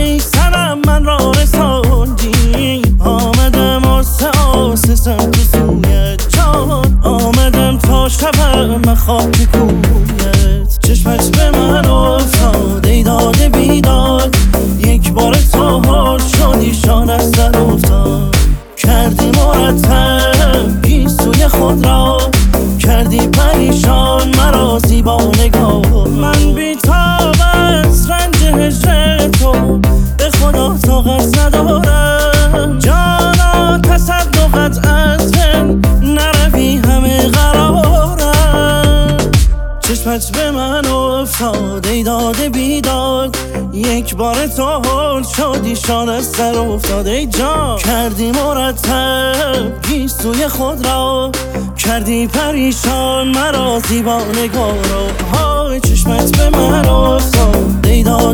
ای سرم من را رساندی، آمدم آسه سمت سویت جان، آمدم تا شبم خاک کویت. چشمت به من افتاد ای داده بیداد، یک بار تا حال شدی شان از در افتاد. کردی مرتب گیسوی خود را، کردی پریشان مرا زیبا نگاه. من بی‌تاب از رنج هجر تو، به خدا طاقت ندارم. جانا تصدقت از من نروی همه قرارم. چشمت به من افتاد ای داده بیداد، یک بار تا حال شدی شان از سر افتاد. ای جان کردی مرتب گیسوی خود را، کردی پریشان مرا زیبا نگاه را. های چشمت به من افتاد ای داده